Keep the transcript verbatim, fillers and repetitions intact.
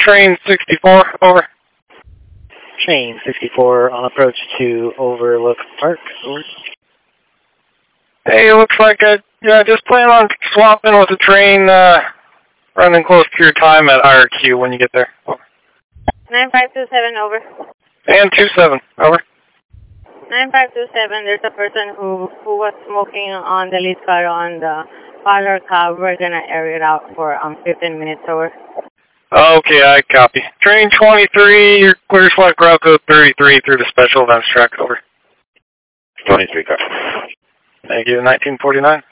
train sixty-four, over. Train sixty-four on approach to Overlook Park, over. Hey, it looks like I yeah, just plan on swapping with the train, uh, running close to your time at I R Q when you get there. Over. nine five two seven, over. And two seven, over. nine five two seven, there's a person who, who was smoking on the lead car on the parlor cab. We're going to air it out for um fifteen minutes, over. Okay, I copy. Train twenty-three, you're clear select route code thirty-three through the special events track, over. twenty-three car. Thank you, nineteen forty-nine.